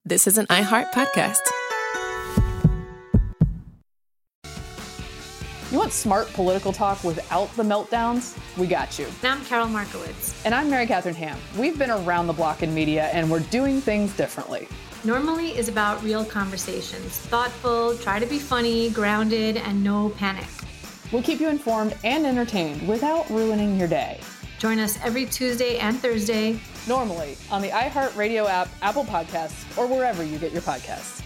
this is an iHeart podcast. You want smart political talk without the meltdowns? We got you. And I'm Carol Markowitz. And I'm Mary Catherine Ham. We've been around the block in media, and we're doing things differently. Normally is about real conversations. Thoughtful, try to be funny, grounded, and no panic. We'll keep you informed and entertained without ruining your day. Join us every Tuesday and Thursday. Normally on the iHeartRadio app, Apple Podcasts, or wherever you get your podcasts.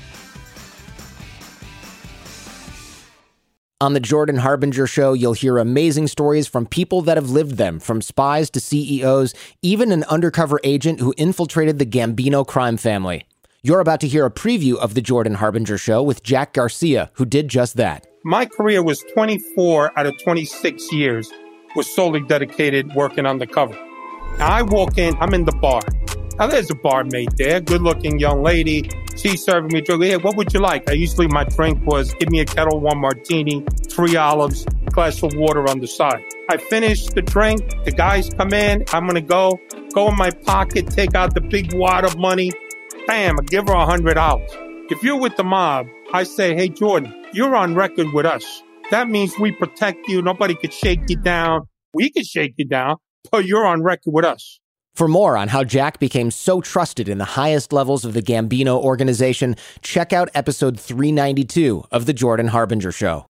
On the Jordan Harbinger Show, you'll hear amazing stories from people that have lived them, from spies to CEOs, even an undercover agent who infiltrated the Gambino crime family. You're about to hear a preview of the Jordan Harbinger Show with Jack Garcia, who did just that. My career was 24 out of 26 years was solely dedicated working undercover. Now I walk in, I'm in the bar. Now there's a barmaid there, good-looking young lady. She's serving me a drink. Hey, what would you like? Usually my drink was give me a Kettle One martini, 3 olives, glass of water on the side. I finish the drink. The guys come in. I'm going to go in my pocket, take out the big wad of money. Bam, I give her $100. If you're with the mob, I say, hey, Jordan, you're on record with us. That means we protect you. Nobody could shake you down. We could shake you down, but you're on record with us. For more on how Jack became so trusted in the highest levels of the Gambino organization, check out episode 392 of The Jordan Harbinger Show.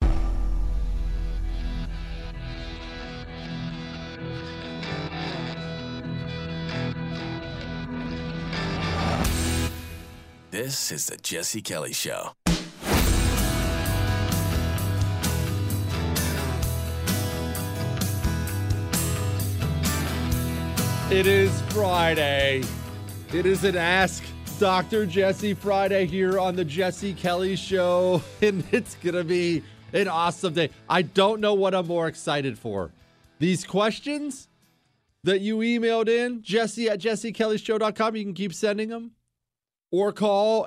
This is the Jesse Kelly Show. It is Friday. It is an Ask Dr. Jesse Friday here on the Jesse Kelly Show, and it's going to be an awesome day. I don't know what I'm more excited for. These questions that you emailed in, jesse@jessekellyshow.com. You can keep sending them. Or call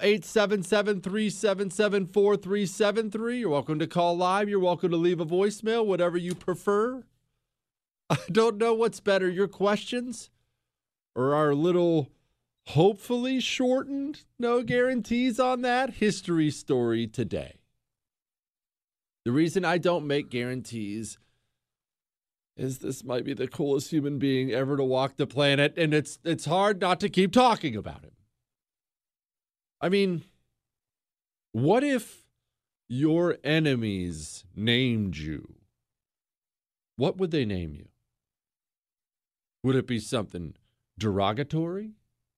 877-377-4373. You're welcome to call live. You're welcome to leave a voicemail, whatever you prefer. I don't know what's better, your questions or our little, hopefully shortened, no guarantees on that, history story today. The reason I don't make guarantees is this might be the coolest human being ever to walk the planet, and it's hard not to keep talking about him. I mean, what if your enemies named you? What would they name you? Would it be something derogatory?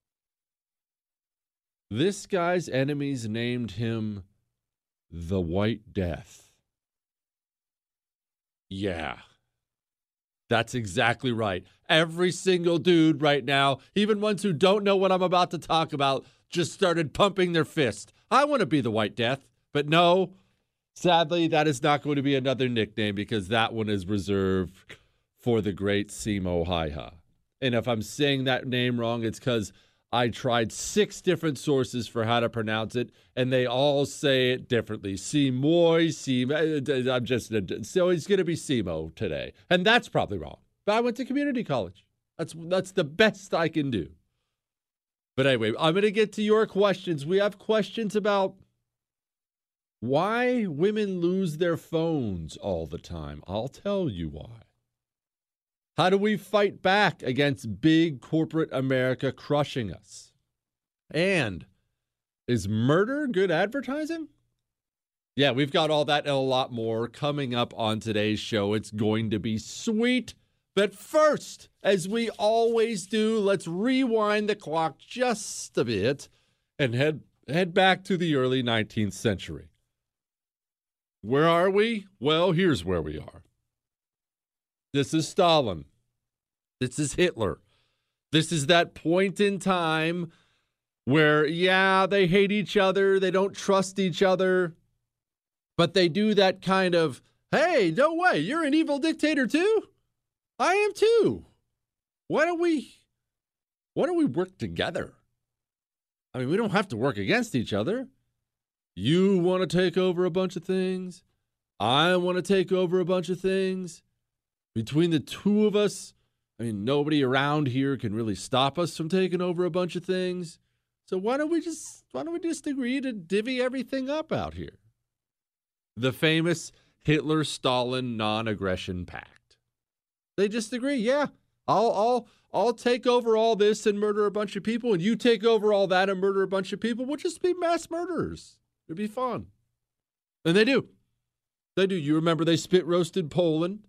This guy's enemies named him the White Death. Yeah, that's exactly right. Every single dude right now, even ones who don't know what I'm about to talk about, just started pumping their fist. I want to be the White Death, but no, sadly, that is not going to be another nickname because that one is reserved for the great Simo Häyhä. And if I'm saying that name wrong, it's because I tried 6 different sources for how to pronounce it, and they all say it differently. Simo. So he's going to be Simo today. And that's probably wrong. But I went to community college. That's the best I can do. But anyway, I'm going to get to your questions. We have questions about why women lose their phones all the time. I'll tell you why. How do we fight back against big corporate America crushing us? And is murder good advertising? Yeah, we've got all that and a lot more coming up on today's show. It's going to be sweet. But first, as we always do, let's rewind the clock just a bit and head back to the early 19th century. Where are we? Well, here's where we are. This is Stalin. This is Hitler. This is that point in time where, yeah, they hate each other, they don't trust each other, but they do that kind of, hey, no way, you're an evil dictator too? I am too. Why don't we work together? I mean, we don't have to work against each other. You want to take over a bunch of things. I want to take over a bunch of things. Between the two of us, I mean, nobody around here can really stop us from taking over a bunch of things. So why don't we just agree to divvy everything up out here? The famous Hitler-Stalin non-aggression pact. They just agree, yeah, I'll take over all this and murder a bunch of people, and you take over all that and murder a bunch of people. We'll just be mass murderers. It'd be fun. And they do. They do. You remember they spit roasted Poland,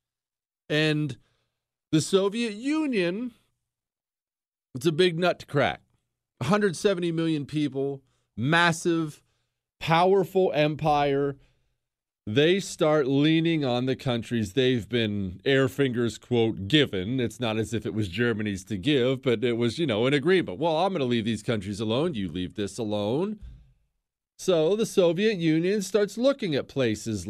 and the Soviet Union, it's a big nut to crack. 170 million people, massive, powerful empire. They start leaning on the countries they've been, air fingers, quote, given. It's not as if it was Germany's to give, but it was, an agreement. Well, I'm going to leave these countries alone. You leave this alone. So the Soviet Union starts looking at places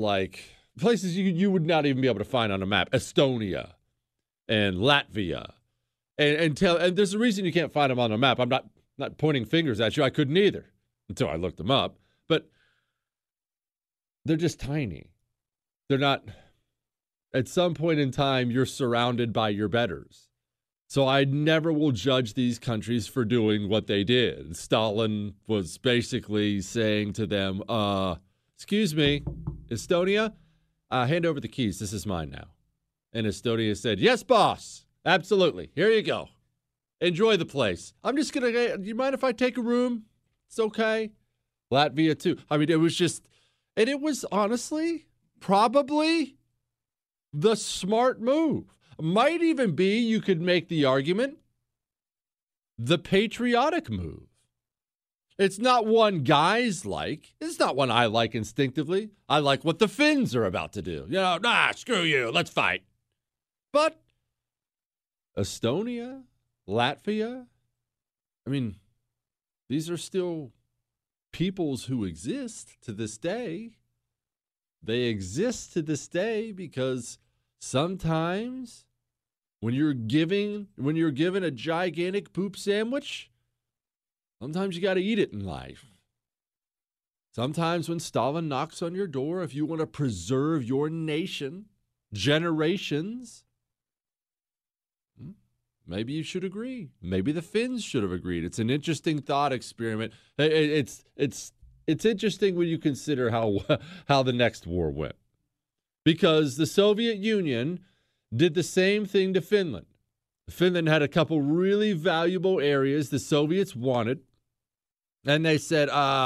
you would not even be able to find on a map. Estonia and Latvia. And there's a reason you can't find them on a map. I'm not pointing fingers at you. I couldn't either until I looked them up. But they're just tiny. They're not. At some point in time, you're surrounded by your betters. So I never will judge these countries for doing what they did. Stalin was basically saying to them, excuse me, Estonia, hand over the keys. This is mine now. And Estonia said, yes, boss. Absolutely. Here you go. Enjoy the place. I'm just going to, do you mind if I take a room? It's okay. Latvia, too. I mean, it was just, and it was honestly probably the smart move. Might even be, you could make the argument, the patriotic move. It's not one guys like. It's not one I like instinctively. I like what the Finns are about to do. Screw you. Let's fight. But Estonia, Latvia, I mean, these are still peoples who exist to this day. They exist to this day because sometimes when you're given a gigantic poop sandwich, sometimes you got to eat it in life. Sometimes when Stalin knocks on your door, if you want to preserve your nation, generations, maybe you should agree. Maybe the Finns should have agreed. It's an interesting thought experiment. It's interesting when you consider how the next war went. Because the Soviet Union did the same thing to Finland. Finland had a couple really valuable areas the Soviets wanted. And they said,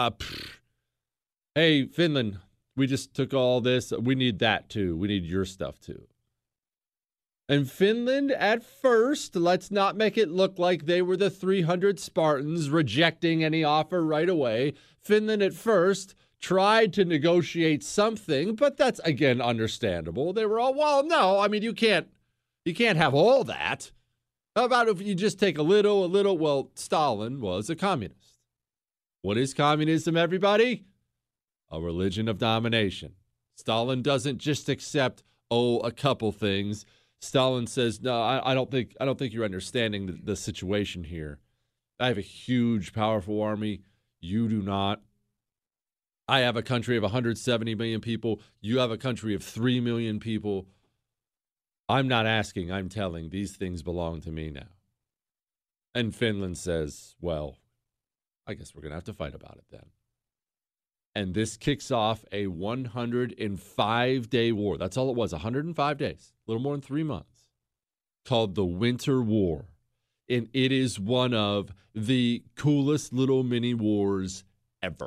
hey, Finland, we just took all this. We need that too. We need your stuff too. And Finland, at first, let's not make it look like they were the 300 Spartans rejecting any offer right away. Finland, at first, tried to negotiate something, but that's, again, understandable. They were all, well, no, I mean, you can't have all that. How about if you just take a little? Well, Stalin was a communist. What is communism, everybody? A religion of domination. Stalin doesn't just accept, a couple things. Stalin says, no, I don't think you're understanding the situation here. I have a huge, powerful army. You do not. I have a country of 170 million people. You have a country of 3 million people. I'm not asking, I'm telling. These things belong to me now. And Finland says, well, I guess we're going to have to fight about it then. And this kicks off a 105-day war. That's all it was, 105 days, a little more than 3 months, called the Winter War. And it is one of the coolest little mini wars ever.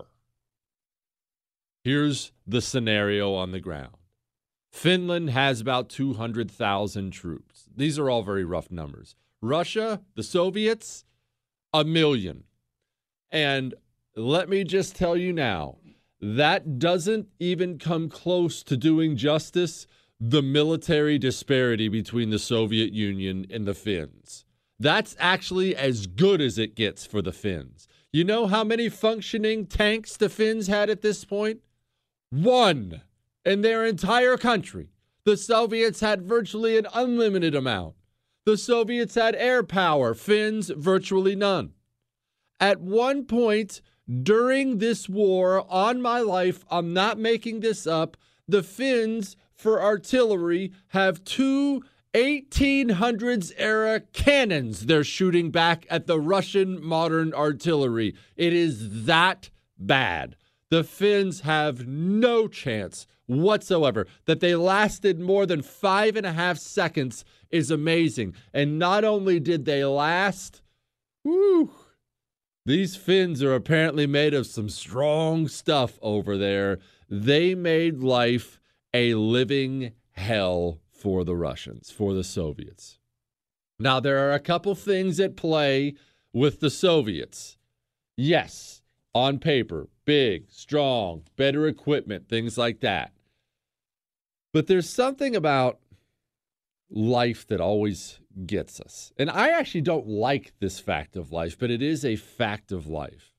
Here's the scenario on the ground. Finland has about 200,000 troops. These are all very rough numbers. Russia, the Soviets, 1 million. And let me just tell you now, that doesn't even come close to doing justice the military disparity between the Soviet Union and the Finns. That's actually as good as it gets for the Finns. You know how many functioning tanks the Finns had at this point? 1 in their entire country. The Soviets had virtually an unlimited amount. The Soviets had air power, Finns virtually none. At one point during this war, on my life, I'm not making this up, the Finns for artillery have 2 1800s era cannons they're shooting back at the Russian modern artillery. It is that bad. The Finns have no chance whatsoever. That they lasted more than 5.5 seconds is amazing. And not only did they last, these Finns are apparently made of some strong stuff over there. They made life a living hell for the Russians, for the Soviets. Now, there are a couple things at play with the Soviets. Yes, on paper, big, strong, better equipment, things like that. But there's something about life that always gets us. And I actually don't like this fact of life, but it is a fact of life.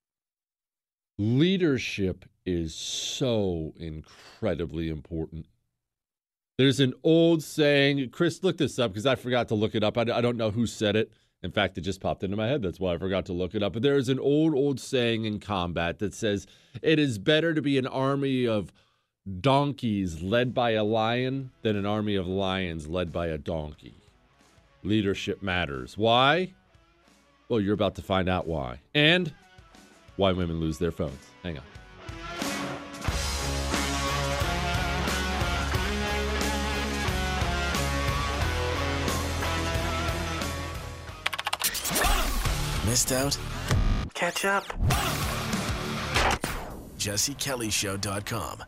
Leadership is so incredibly important. There's an old saying, Chris, look this up because I forgot to look it up. I don't know who said it. In fact, it just popped into my head. That's why I forgot to look it up. But there is an old saying in combat that says, it is better to be an army of donkeys led by a lion than an army of lions led by a donkey. Leadership matters. Why? Well, you're about to find out why. And why women lose their phones. Hang on. Missed out? Catch up. JesseKellyShow.com.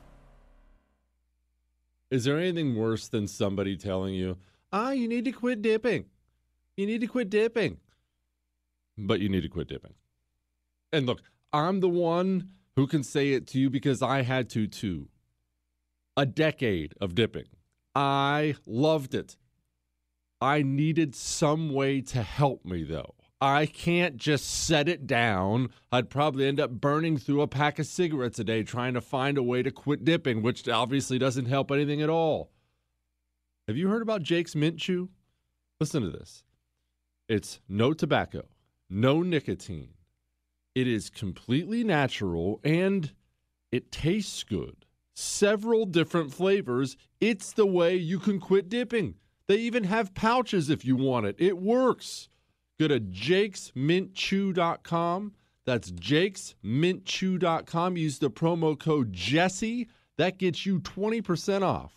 Is there anything worse than somebody telling you, you need to quit dipping. You need to quit dipping. But you need to quit dipping. And look, I'm the one who can say it to you because I had to too. A decade of dipping. I loved it. I needed some way to help me, though. I can't just set it down. I'd probably end up burning through a pack of cigarettes a day trying to find a way to quit dipping, which obviously doesn't help anything at all. Have you heard about Jake's Mint Chew? Listen to this. It's no tobacco, no nicotine. It is completely natural and it tastes good. Several different flavors. It's the way you can quit dipping. They even have pouches if you want it. It works. Go to jakesmintchew.com. That's jakesmintchew.com. Use the promo code Jesse. That gets you 20% off.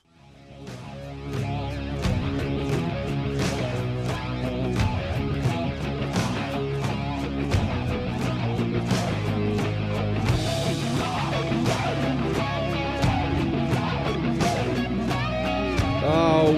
Oh,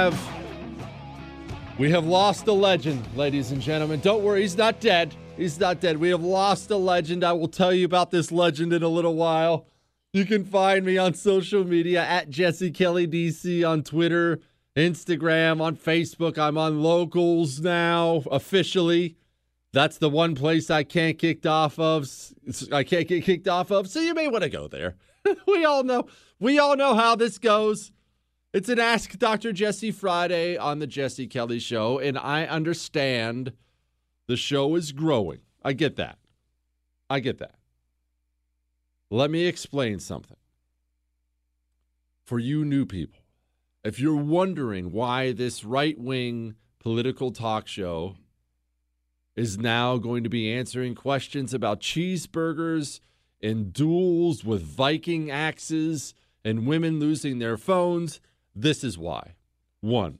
we have lost a legend, ladies and gentlemen. Don't worry, he's not dead. He's not dead. We have lost a legend. I will tell you about this legend in a little while. You can find me on social media at Jesse Kelly DC on Twitter, Instagram, on Facebook. I'm on Locals now, officially. That's the one place I can't get kicked off of. So you may want to go there. We all know how this goes. It's an Ask Dr. Jesse Friday on the Jesse Kelly Show, and I understand the show is growing. I get that. Let me explain something. For you new people, if you're wondering why this right-wing political talk show is now going to be answering questions about cheeseburgers and duels with Viking axes and women losing their phones, this is why. 1,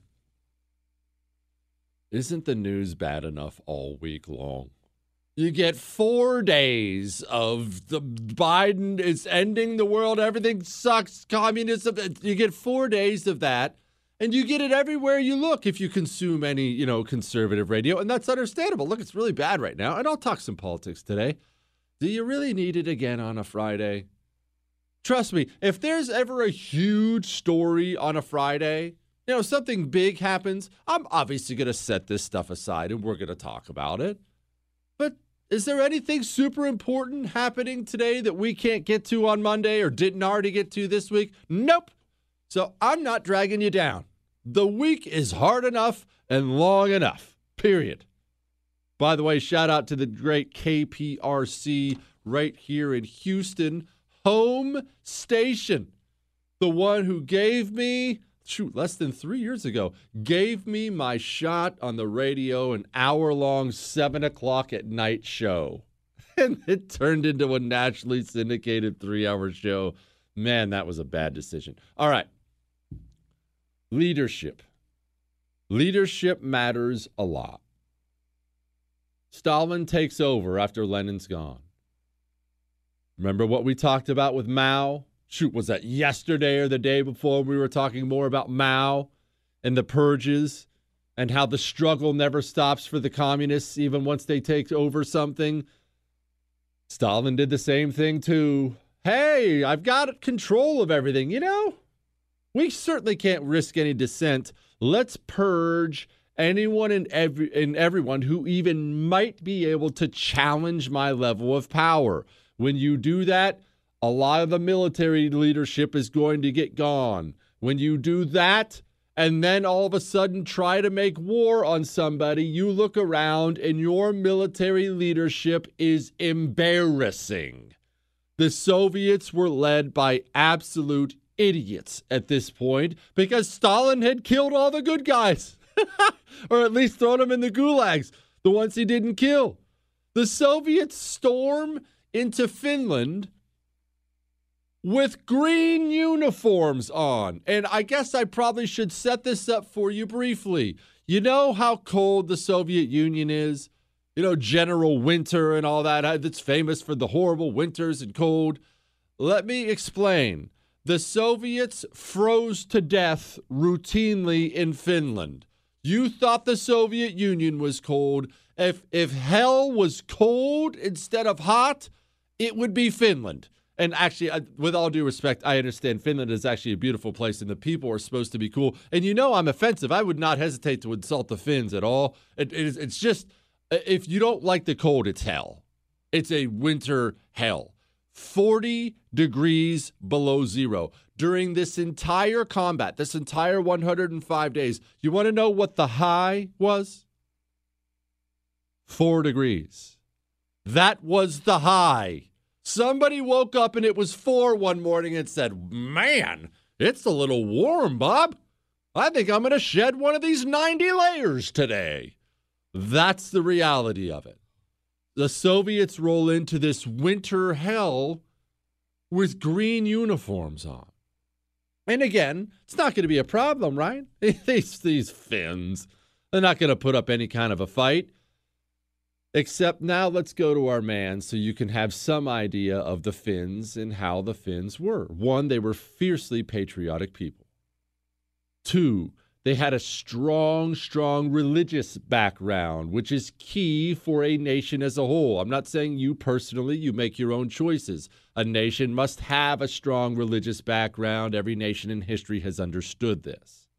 isn't the news bad enough all week long? You get 4 days of the Biden is ending the world, everything sucks, communism. You get 4 days of that, and you get it everywhere you look if you consume any, conservative radio, and that's understandable. Look, it's really bad right now, and I'll talk some politics today. Do you really need it again on a Friday? Trust me, if there's ever a huge story on a Friday, something big happens, I'm obviously going to set this stuff aside and we're going to talk about it. But is there anything super important happening today that we can't get to on Monday or didn't already get to this week? Nope. So I'm not dragging you down. The week is hard enough and long enough, period. By the way, shout out to the great KPRC right here in Houston. Home station, the one who gave me less than 3 years ago, gave me my shot on the radio, an hour-long 7 o'clock at night show. And it turned into a nationally syndicated 3-hour show. Man, that was a bad decision. All right. Leadership. Leadership matters a lot. Stalin takes over after Lenin's gone. Remember what we talked about with Mao? Was that yesterday or the day before we were talking more about Mao and the purges and how the struggle never stops for the communists even once they take over something? Stalin did the same thing too. Hey, I've got control of everything. You know, we certainly can't risk any dissent. Let's purge anyone and everyone who even might be able to challenge my level of power. When you do that, a lot of the military leadership is going to get gone. When you do that, and then all of a sudden try to make war on somebody, you look around and your military leadership is embarrassing. The Soviets were led by absolute idiots at this point because Stalin had killed all the good guys, or at least thrown them in the gulags, the ones he didn't kill. The Soviets storm into Finland with green uniforms on. And I guess I probably should set this up for you briefly. You know how cold the Soviet Union is? You know, General Winter and all that. That's famous for the horrible winters and cold. Let me explain. The Soviets froze to death routinely in Finland. You thought the Soviet Union was cold. If hell was cold instead of hot, it would be Finland. And actually, with all due respect, I understand Finland is actually a beautiful place and the people are supposed to be cool. And you know I'm offensive. I would not hesitate to insult the Finns at all. It's just, if you don't like the cold, it's hell. It's a winter hell. 40 degrees below zero. During this entire combat, this entire 105 days, you want to know what the high was? 4 degrees. That was the high. Somebody woke up and it was 4 one morning and said, man, it's a little warm, Bob. I think I'm going to shed one of these 90 layers today. That's the reality of it. The Soviets roll into this winter hell with green uniforms on. And again, it's not going to be a problem, right? These Finns, they're not going to put up any kind of a fight. Except now let's go to our man so you can have some idea of the Finns and how the Finns were. 1, they were fiercely patriotic people. 2, they had a strong religious background, which is key for a nation as a whole. I'm not saying you personally, you make your own choices. A nation must have a strong religious background. Every nation in history has understood this.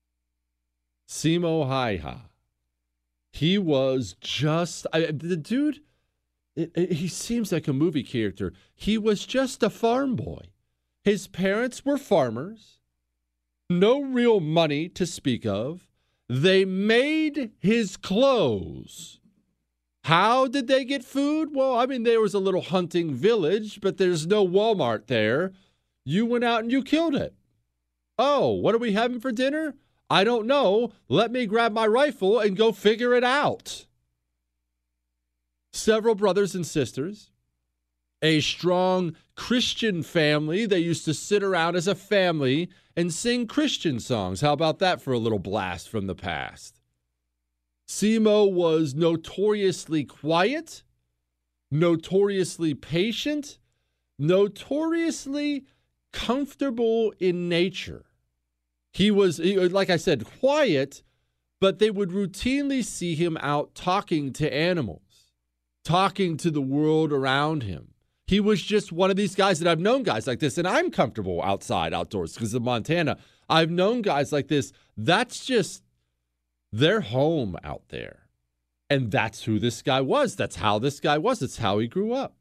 Simo Häyhä. He was just, the dude, he seems like a movie character. He was just a farm boy. His parents were farmers. No real money to speak of. They made his clothes. How did they get food? Well, I mean, there was a little hunting village, but there's no Walmart there. You went out and you killed it. Oh, what are we having for dinner? I don't know. Let me grab my rifle and go figure it out. Several brothers and sisters. A strong Christian family. They used to sit around as a family and sing Christian songs. How about that for a little blast from the past? Simo was notoriously quiet, notoriously patient, notoriously comfortable in nature. He was, like I said, quiet, but they would routinely see him out talking to animals, talking to the world around him. He was just one of these guys that I've known guys like this, and I'm comfortable outside, outdoors, because of Montana. I've known guys like this. That's just their home out there. And that's who this guy was. That's how this guy was. That's how he grew up.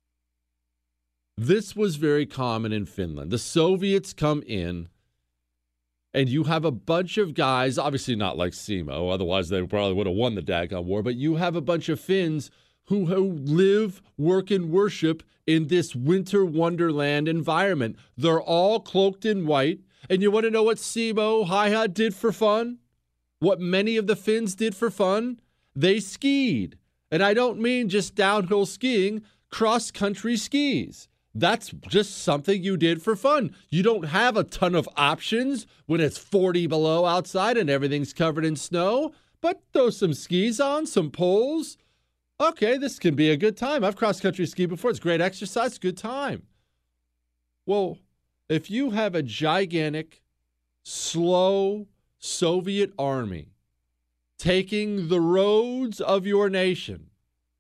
This was very common in Finland. The Soviets come in, and you have a bunch of guys, obviously not like Simo, otherwise they probably would have won the daggone war, but you have a bunch of Finns who live, work, and worship in this winter wonderland environment. They're all cloaked in white. And you want to know what Simo Häyhä did for fun? What many of the Finns did for fun? They skied. And I don't mean just downhill skiing, cross-country skis. That's just something you did for fun. You don't have a ton of options when it's 40 below outside and everything's covered in snow. But throw some skis on, some poles. Okay, this can be a good time. I've cross-country skied before. It's great exercise, good time. Well, if you have a gigantic, slow Soviet army taking the roads of your nation,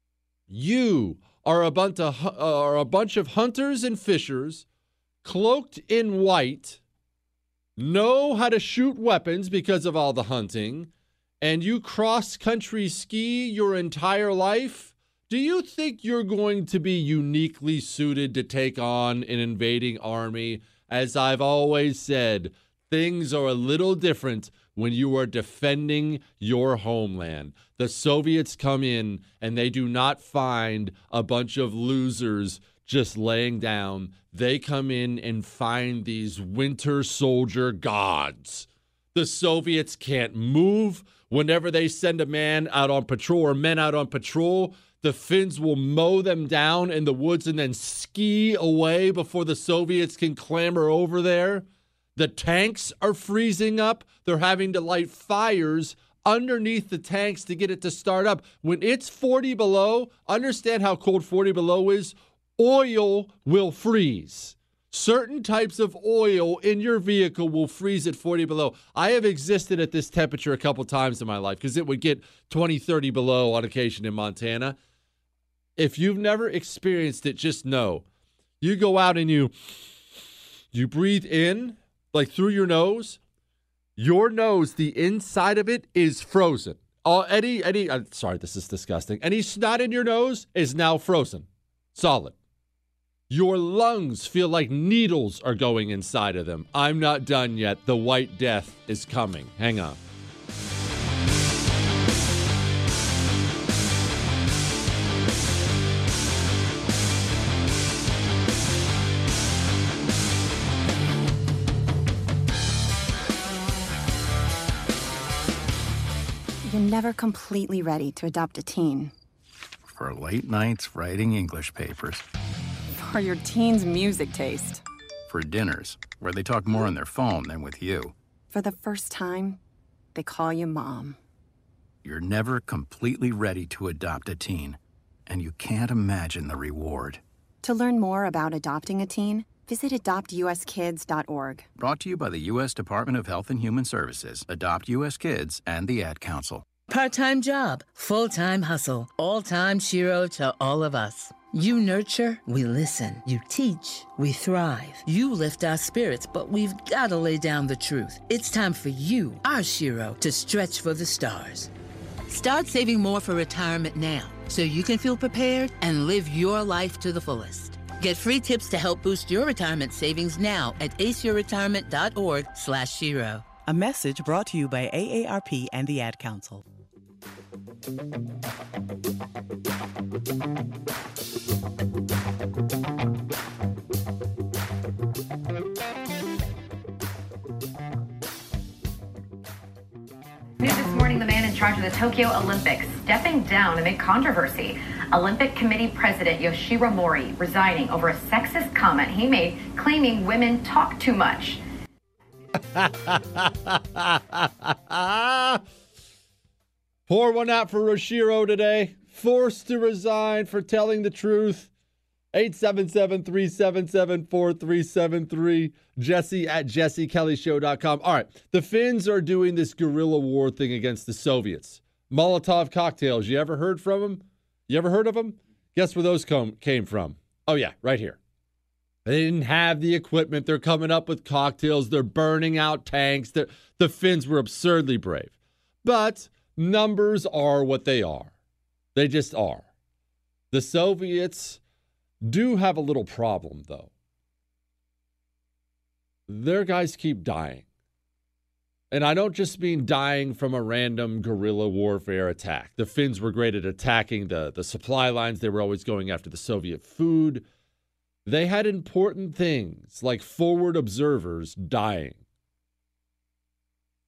you are a bunch of hunters and fishers, cloaked in white, know how to shoot weapons because of all the hunting, and you cross-country ski your entire life. Do you think you're going to be uniquely suited to take on an invading army? As I've always said, things are a little different when you are defending your homeland. The Soviets come in and they do not find a bunch of losers just laying down. They come in and find these winter soldier gods. The Soviets can't move. Whenever they send a man out on patrol or men out on patrol, the Finns will mow them down in the woods and then ski away before the Soviets can clamber over there. The tanks are freezing up. They're having to light fires underneath the tanks to get it to start up. When it's 40 below, understand how cold 40 below is. Oil will freeze. Certain types of oil in your vehicle will freeze at 40 below. I have existed at this temperature a couple times in my life because it would get 20, 30 below on occasion in Montana. If you've never experienced it, just know. You go out and you breathe in, like through your nose. Your nose, the inside of it is frozen. Sorry, this is disgusting. Any snot in your nose is now frozen. Solid. Your lungs feel like needles are going inside of them. I'm not done yet. The White Death is coming. Hang on. You're never completely ready to adopt a teen. For late nights writing English papers. For your teen's music taste. For dinners, where they talk more on their phone than with you. For the first time, they call you Mom. You're never completely ready to adopt a teen, and you can't imagine the reward. To learn more about adopting a teen, visit adoptuskids.org. Brought to you by the U.S. Department of Health and Human Services, Adopt U.S. Kids, and the Ad Council. Part-time job, full-time hustle, all-time Shiro to all of us. You nurture, we listen. You teach, we thrive. You lift our spirits, but we've got to lay down the truth. It's time for you, our Shiro, to stretch for the stars. Start saving more for retirement now, so you can feel prepared and live your life to the fullest. Get free tips to help boost your retirement savings now at aceyourretirement.org/Shiro. A message brought to you by AARP and the Ad Council. News this morning, the man in charge of the Tokyo Olympics stepping down amid controversy. Olympic Committee President Yoshiro Mori resigning over a sexist comment he made claiming women talk too much. Pour one out for Yoshiro today. Forced to resign for telling the truth. 877-377-4373. Jesse at jessekellyshow.com. All right. The Finns are doing this guerrilla war thing against the Soviets. Molotov cocktails. You ever heard from them? You ever heard of them? Guess where those came from? Oh, yeah, right here. They didn't have the equipment. They're coming up with cocktails. They're burning out tanks. The Finns were absurdly brave. But numbers are what they are. They just are. The Soviets do have a little problem, though. Their guys keep dying. And I don't just mean dying from a random guerrilla warfare attack. The Finns were great at attacking the supply lines. They were always going after the Soviet food. They had important things like forward observers dying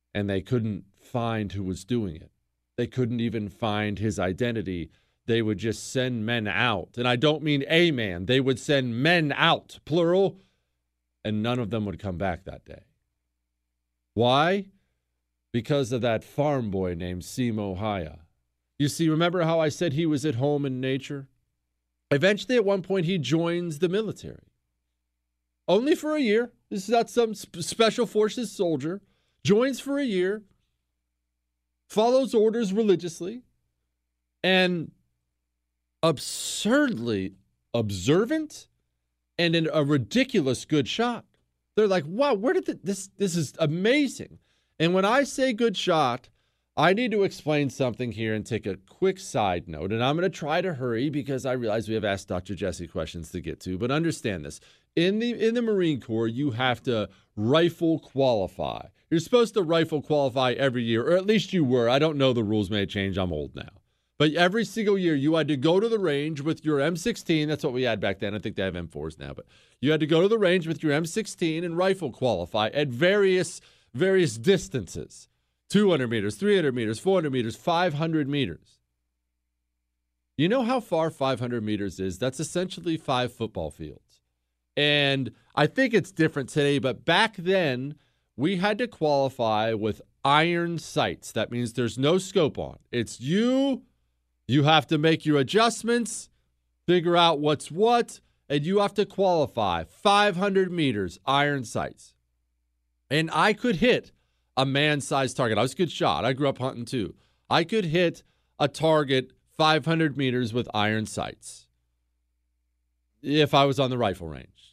and they couldn't find who was doing it. They couldn't even find his identity. They would just send men out. And I don't mean a man. They would send men out, plural, and none of them would come back that day. Why? Because of that farm boy named Simo Haya. You see, remember how I said he was at home in nature? Eventually, at one point, he joins the military. Only for a year. This is not some special forces soldier. Joins for a year. Follows orders religiously. And absurdly observant and a ridiculous good shot. They're like, wow, where did this is amazing. And when I say good shot, I need to explain something here and take a quick side note. And I'm going to try to hurry because I realize we have Ask Dr. Jesse questions to get to. But understand this. In the Marine Corps, you have to rifle qualify. You're supposed to rifle qualify every year, or at least you were. I don't know, the rules may change. I'm old now. But every single year, you had to go to the range with your M16. That's what we had back then. I think they have M4s now. But you had to go to the range with your M16 and rifle qualify at various distances. 200 meters, 300 meters, 400 meters, 500 meters. You know how far 500 meters is? That's essentially 5 football fields. And I think it's different today, but back then, we had to qualify with iron sights. That means there's no scope on. It's you have to make your adjustments, figure out what's what, and you have to qualify 500 meters, iron sights. And I could hit a man-sized target. I was a good shot. I grew up hunting too. I could hit a target 500 meters with iron sights if I was on the rifle range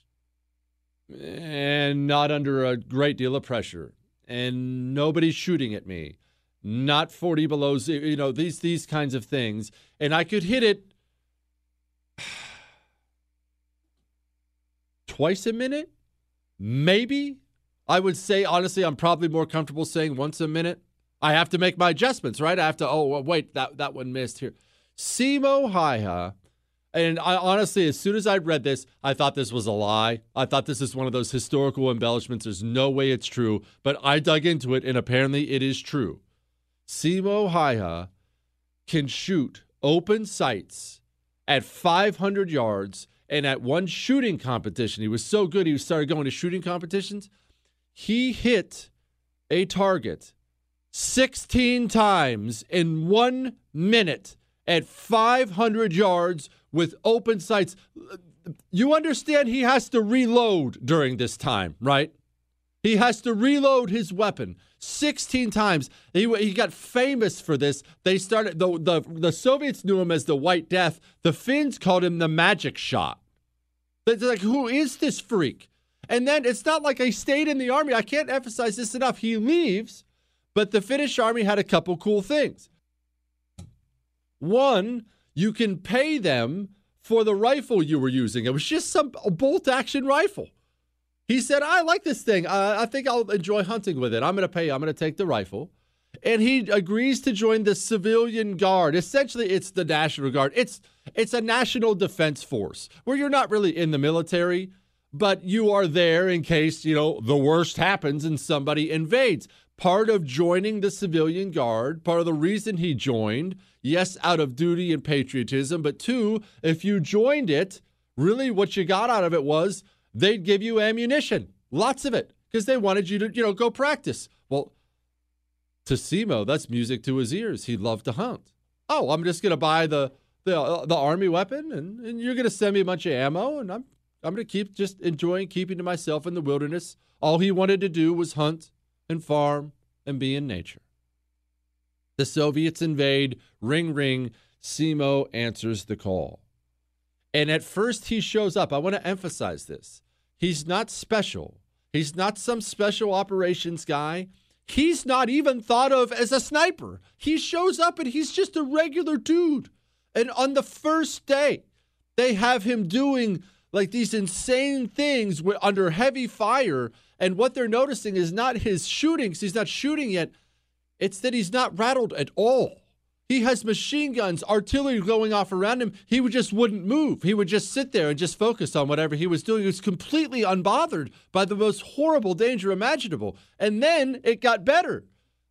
and not under a great deal of pressure and nobody's shooting at me, not 40 below zero, these kinds of things. And I could hit it twice a minute, maybe. I would say, honestly, I'm probably more comfortable saying once a minute. I have to make my adjustments, right? I have to, wait, that one missed here. Simo Haya, and I honestly, as soon as I read this, I thought this was a lie. I thought this is one of those historical embellishments. There's no way it's true, but I dug into it, and apparently it is true. Simo Haya can shoot open sights at 500 yards, and at one shooting competition, he was so good, he started going to shooting competitions. He hit a target 16 times in 1 minute at 500 yards with open sights. You understand he has to reload during this time, right? He has to reload his weapon 16 times. He got famous for this. They started, the Soviets knew him as the White Death. The Finns called him the Magic Shot. They're like, who is this freak? And then it's not like he stayed in the army. I can't emphasize this enough. He leaves, but the Finnish army had a couple cool things. One, you can pay them for the rifle you were using. It was just some bolt-action rifle. He said, I like this thing. I think I'll enjoy hunting with it. I'm going to pay you. I'm going to take the rifle. And he agrees to join the civilian guard. Essentially, it's the National Guard. It's a national defense force where you're not really in the military, but you are there in case, the worst happens and somebody invades. Part of joining the civilian guard, part of the reason he joined, yes, out of duty and patriotism, but two, if you joined it, really what you got out of it was they'd give you ammunition, lots of it, because they wanted you to, go practice. Well, to Simo, that's music to his ears. He loved to hunt. Oh, I'm just going to buy the army weapon, and you're going to send me a bunch of ammo, and I'm going to keep just enjoying keeping to myself in the wilderness. All he wanted to do was hunt and farm and be in nature. The Soviets invade. Ring, ring. Simo answers the call. And at first he shows up. I want to emphasize this. He's not special. He's not some special operations guy. He's not even thought of as a sniper. He shows up and he's just a regular dude. And on the first day, they have him doing like these insane things under heavy fire. And what they're noticing is not his shooting, because he's not shooting yet. It's that he's not rattled at all. He has machine guns, artillery going off around him. He just wouldn't move. He would just sit there and just focus on whatever he was doing. He was completely unbothered by the most horrible danger imaginable. And then it got better.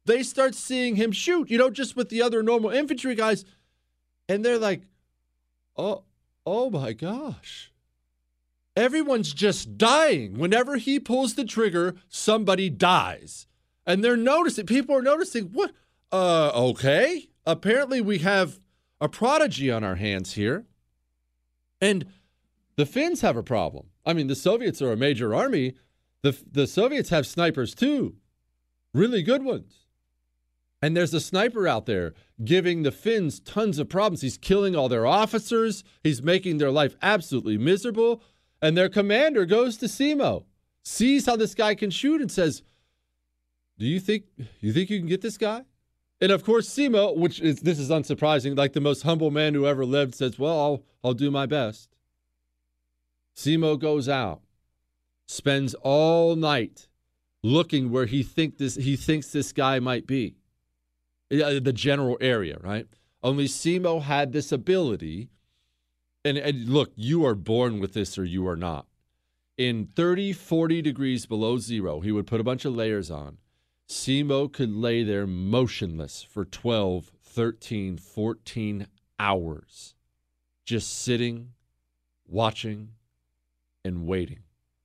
They start seeing him shoot, just with the other normal infantry guys. And they're like, oh my gosh. Everyone's just dying. Whenever he pulls the trigger, somebody dies. And they're noticing, people are noticing, what? Okay. Apparently we have a prodigy on our hands here. And the Finns have a problem. I mean, the Soviets are a major army. The Soviets have snipers too. Really good ones. And there's a sniper out there giving the Finns tons of problems. He's killing all their officers. He's making their life absolutely miserable. And their commander goes to Simo, sees how this guy can shoot and says, do you think you can get this guy? And of course, Simo, this is unsurprising, like the most humble man who ever lived, says, well, I'll do my best. Simo goes out, spends all night looking where he thinks this guy might be. The general area, right? Only Simo had this ability. And look, you are born with this or you are not. In 30, 40 degrees below zero, he would put a bunch of layers on. Simo could lay there motionless for 12, 13, 14 hours, just sitting, watching, and waiting.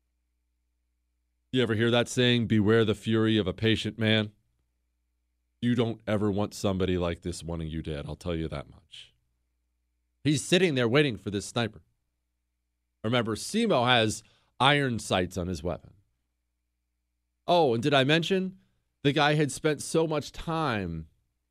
You ever hear that saying, beware the fury of a patient man? You don't ever want somebody like this wanting you dead, I'll tell you that much. He's sitting there waiting for this sniper. Remember, Simo has iron sights on his weapon. Oh, and did I mention the guy had spent so much time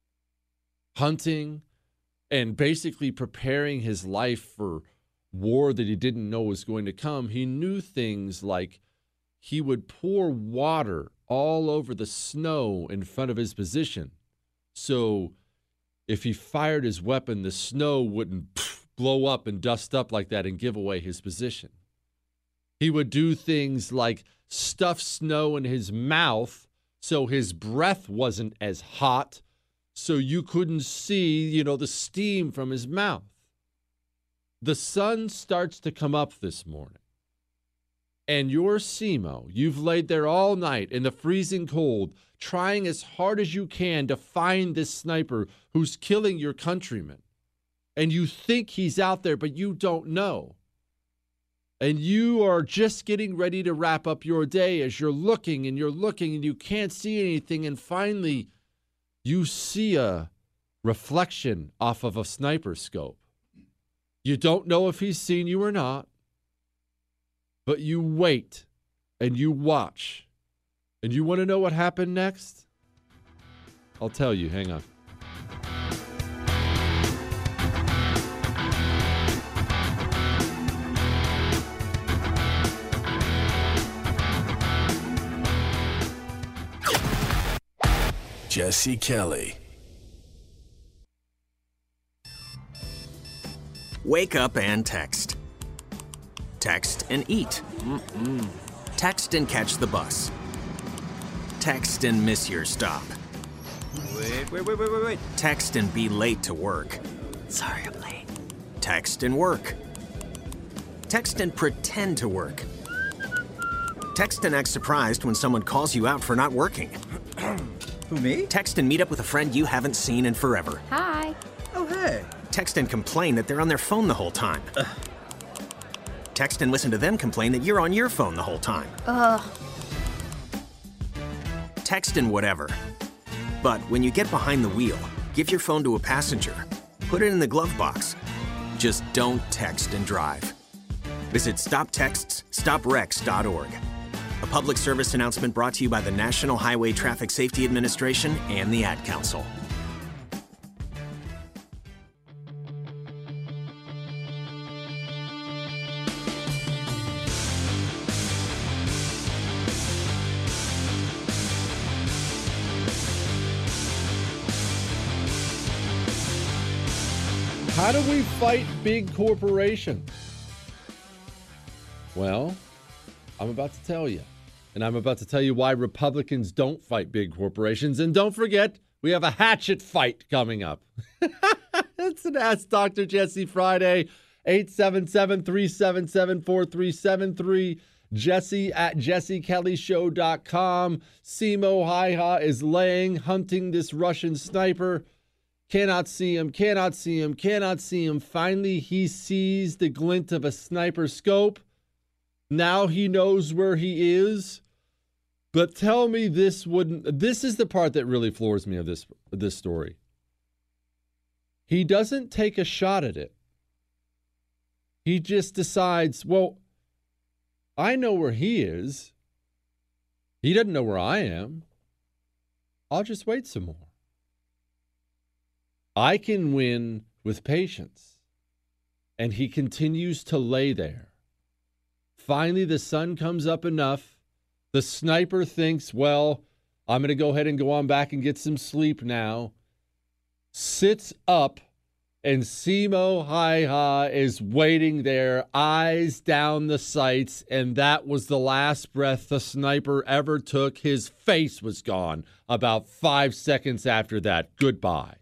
hunting and basically preparing his life for war that he didn't know was going to come? He knew things like he would pour water all over the snow in front of his position. So if he fired his weapon, the snow wouldn't blow up and dust up like that and give away his position. He would do things like stuff snow in his mouth so his breath wasn't as hot, so you couldn't see, the steam from his mouth. The sun starts to come up this morning, and you're Simo. You've laid there all night in the freezing cold, trying as hard as you can to find this sniper who's killing your countrymen. And you think he's out there, but you don't know. And you are just getting ready to wrap up your day as you're looking and you can't see anything. And finally, you see a reflection off of a sniper scope. You don't know if he's seen you or not, but you wait and you watch. And you want to know what happened next? I'll tell you. Hang on. Jesse Kelly. Wake up and text. Text and eat. Text and catch the bus. Text and miss your stop. Wait. Text and be late to work. Sorry, I'm late. Text and work. Text and pretend to work. Text and act surprised when someone calls you out for not working. Who, me? Text and meet up with a friend you haven't seen in forever. Hi. Oh, hey. Text and complain that they're on their phone the whole time. Text and listen to them complain that you're on your phone the whole time. Text and whatever. But when you get behind the wheel, give your phone to a passenger. Put it in the glove box. Just don't text and drive. Visit StopTextsStopWrecks.org. A public service announcement brought to you by the National Highway Traffic Safety Administration and the Ad Council. How do we fight big corporations? Well, I'm about to tell you. And I'm about to tell you why Republicans don't fight big corporations. And don't forget, we have a hatchet fight coming up. It's an Ask Dr. Jesse Friday. 877-377-4373. Jesse at jessekellyshow.com. Simo Häyhä is hunting this Russian sniper. Cannot see him. Finally, he sees the glint of a sniper scope. Now he knows where he is. But tell me this is the part that really floors me of this story. He doesn't take a shot at it. He just decides, well, I know where he is. He doesn't know where I am. I'll just wait some more. I can win with patience. And he continues to lay there. Finally, the sun comes up enough. The sniper thinks, well, I'm going to go ahead and go on back and get some sleep now. Sits up, and Simo Häyhä is waiting there, eyes down the sights, and that was the last breath the sniper ever took. His face was gone about 5 seconds after that. Goodbye.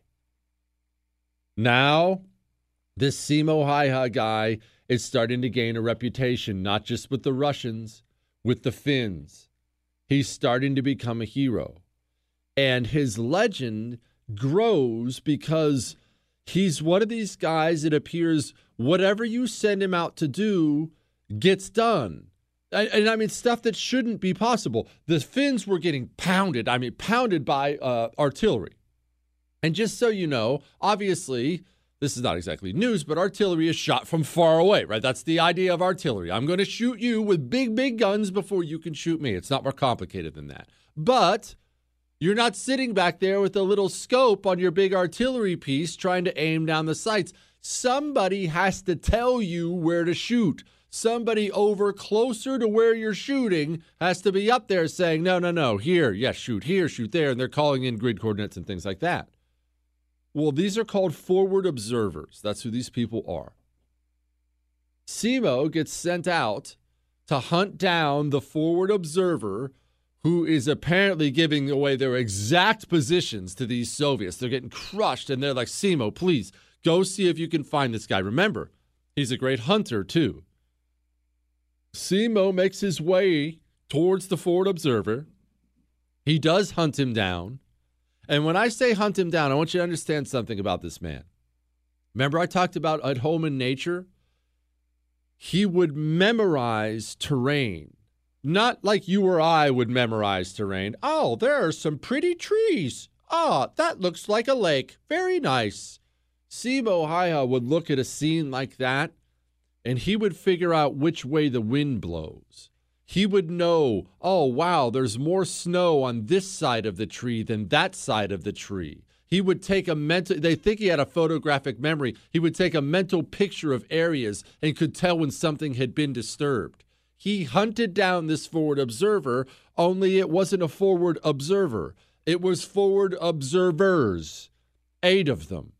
Now, this Simo Häyhä guy is starting to gain a reputation, not just with the Russians, with the Finns. He's starting to become a hero. And his legend grows because he's one of these guys, it appears, whatever you send him out to do gets done. And I mean, stuff that shouldn't be possible. The Finns were getting pounded by artillery. And just so you know, obviously, this is not exactly news, but artillery is shot from far away, right? That's the idea of artillery. I'm going to shoot you with big, big guns before you can shoot me. It's not more complicated than that. But you're not sitting back there with a little scope on your big artillery piece trying to aim down the sights. Somebody has to tell you where to shoot. Somebody over closer to where you're shooting has to be up there saying, no, here, yes, shoot here, shoot there. And they're calling in grid coordinates and things like that. Well, these are called forward observers. That's who these people are. Simo gets sent out to hunt down the forward observer who is apparently giving away their exact positions to these Soviets. They're getting crushed, and they're like, Simo, please, go see if you can find this guy. Remember, he's a great hunter, too. Simo makes his way towards the forward observer. He does hunt him down. And when I say hunt him down, I want you to understand something about this man. Remember I talked about at home in nature? He would memorize terrain. Not like you or I would memorize terrain. Oh, there are some pretty trees. Oh, that looks like a lake. Very nice. Simo Häyhä would look at a scene like that, and he would figure out which way the wind blows. He would know, oh, wow, there's more snow on this side of the tree than that side of the tree. He would take they think he had a photographic memory. He would take a mental picture of areas and could tell when something had been disturbed. He hunted down this forward observer, only it wasn't a forward observer. It was forward observers, 8 of them.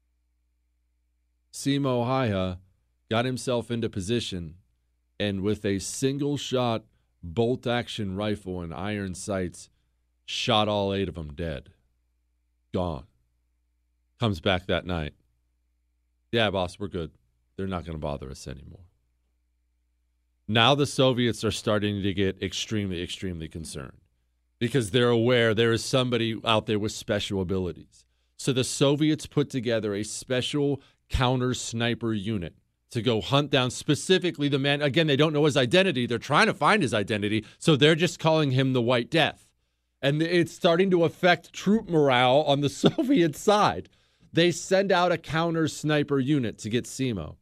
Simo Häyhä got himself into position, and with a single-shot bolt-action rifle and iron sights, shot all 8 of them dead. Gone. Comes back that night. Yeah, boss, we're good. They're not going to bother us anymore. Now the Soviets are starting to get extremely, extremely concerned because they're aware there is somebody out there with special abilities. So the Soviets put together a special counter-sniper unit to go hunt down specifically the man. Again, they don't know his identity. They're trying to find his identity, so they're just calling him the White Death. And it's starting to affect troop morale on the Soviet side. They send out a counter-sniper unit to get Simo.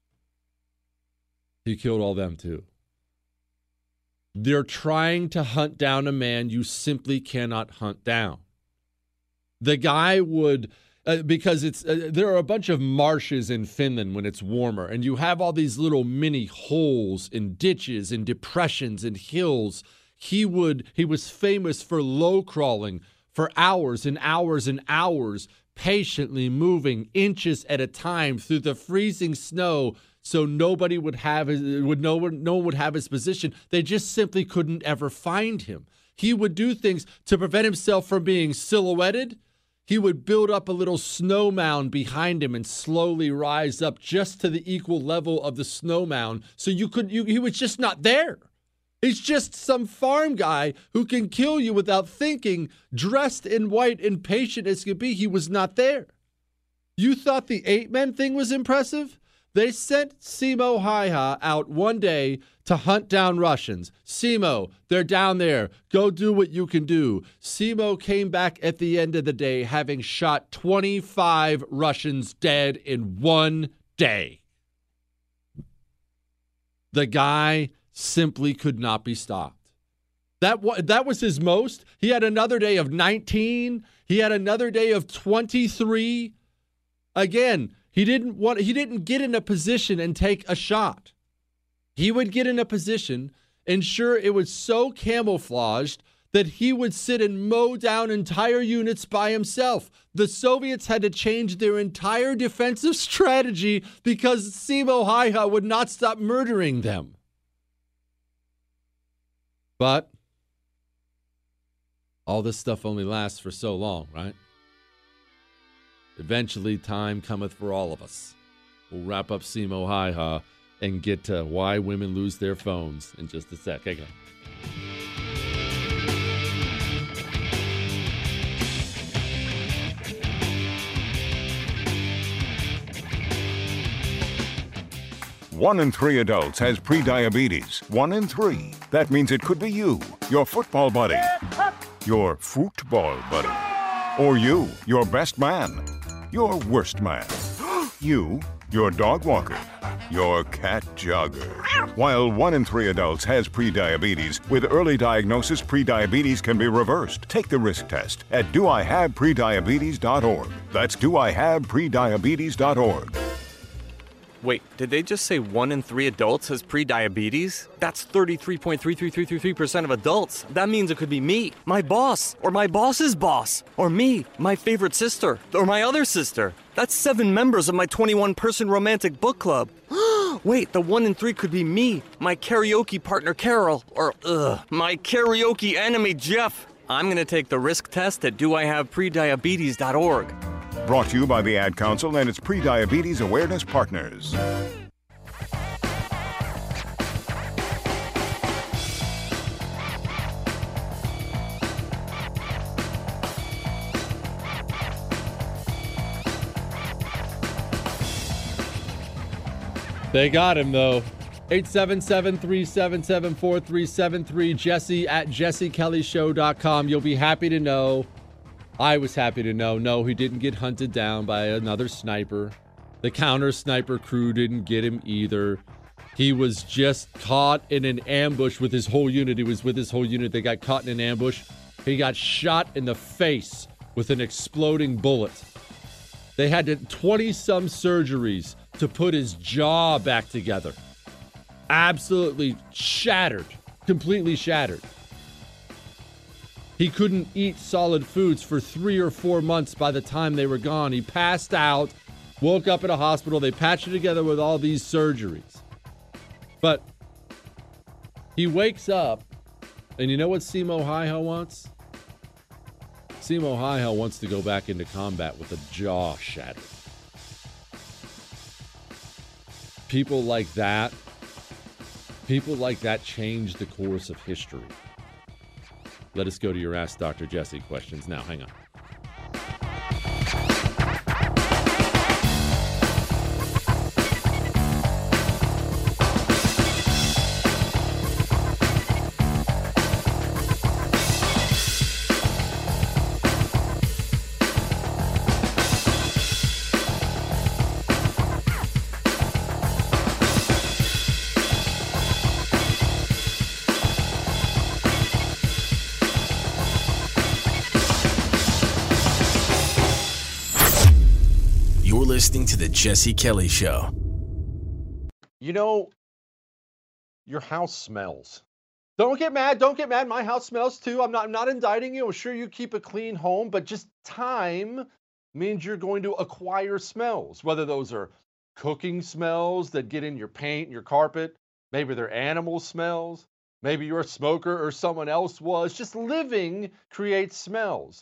He killed all them, too. They're trying to hunt down a man you simply cannot hunt down. The guy would... because there are a bunch of marshes in Finland when it's warmer, and you have all these little mini holes and ditches and depressions and hills. He was famous for low crawling for hours and hours and hours, patiently moving inches at a time through the freezing snow, so no one would have his position. They just simply couldn't ever find him. He would do things to prevent himself from being silhouetted. he would build up a little snow mound behind him and slowly rise up just to the equal level of the snow mound. So he was just not there. He's just some farm guy who can kill you without thinking, dressed in white and patient as could be. He was not there. You thought the 8-men thing was impressive? They sent Simo Häyhä out one day to hunt down Russians. Simo, they're down there. Go do what you can do. Simo came back at the end of the day having shot 25 Russians dead in one day. The guy simply could not be stopped. That was his most. He had another day of 19. He had another day of 23. Again, he didn't get in a position and take a shot. He would get in a position, ensure it was so camouflaged that he would sit and mow down entire units by himself. The Soviets had to change their entire defensive strategy because Simo Häyhä would not stop murdering them. But all this stuff only lasts for so long, right? Eventually, time cometh for all of us. We'll wrap up Simo Häyhä and get to why women lose their phones in just a sec. Hang on. One in 3 adults has prediabetes. 1 in 3. That means it could be you, your football buddy, your football buddy, or you, your best man, your worst man, you, your dog walker, your cat jogger. While 1 in 3 adults has prediabetes, with early diagnosis, prediabetes can be reversed. Take the risk test at doihaveprediabetes.org. That's doihaveprediabetes.org. Wait, did they just say 1 in 3 adults has prediabetes? That's 33.33333% of adults. That means it could be me, my boss, or my boss's boss, or me, my favorite sister, or my other sister. That's 7 members of my 21-person romantic book club. Wait, the 1 in 3 could be me, my karaoke partner Carol, or my karaoke enemy Jeff. I'm gonna take the risk test at doihaveprediabetes.org. Brought to you by the Ad Council and its Prediabetes Awareness Partners. They got him, though. 877-377-4373. Jesse at jessekellyshow.com. You'll be happy to know. I was happy to know. No, he didn't get hunted down by another sniper. The counter sniper crew didn't get him either. He was just caught in an ambush with his whole unit. He was with his whole unit. They got caught in an ambush. He got shot in the face with an exploding bullet. They had 20-some surgeries to put his jaw back together. Absolutely shattered. Completely shattered. He couldn't eat solid foods for 3 or 4 months by the time they were gone. He passed out, woke up in a hospital. They patched it together with all these surgeries. But he wakes up, and you know what Simo Häyhä wants? Simo Häyhä wants to go back into combat with a jaw shattered. People like that change the course of history. Let us go to your Ask Dr. Jesse questions now. Hang on. Listening to the Jesse Kelly Show. You know, your house smells. Don't get mad. Don't get mad. My house smells too. I'm not indicting you. I'm sure you keep a clean home, but just time means you're going to acquire smells, whether those are cooking smells that get in your paint and your carpet. Maybe they're animal smells. Maybe you're a smoker or someone else was. Just living creates smells.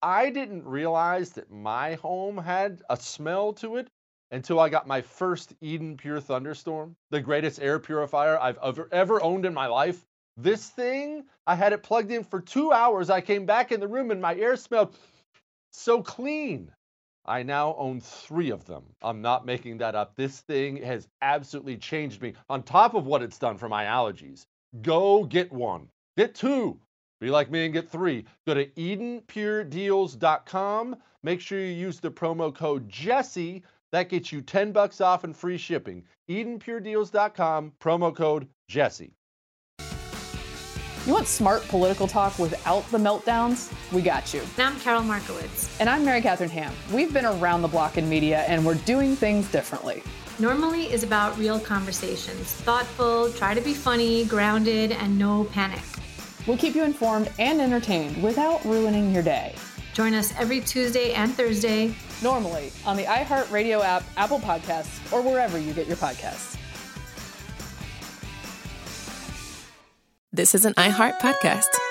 I didn't realize that my home had a smell to it until I got my first Eden Pure Thunderstorm, the greatest air purifier I've ever owned in my life. This thing, I had it plugged in for 2 hours. I came back in the room and my air smelled so clean. I now own 3 of them. I'm not making that up. This thing has absolutely changed me on top of what it's done for my allergies. Go get one. Get 2. Be like me and get 3. Go to EdenPureDeals.com. Make sure you use the promo code Jesse. That gets you $10 off and free shipping. EdenPureDeals.com, promo code Jesse. You want smart political talk without the meltdowns? We got you. And I'm Carol Markowitz. And I'm Mary Catherine Ham. We've been around the block in media, and we're doing things differently. Normally is about real conversations. Thoughtful, try to be funny, grounded, and no panic. We'll keep you informed and entertained without ruining your day. Join us every Tuesday and Thursday. Normally on the iHeartRadio app, Apple Podcasts, or wherever you get your podcasts. This is an iHeart podcast.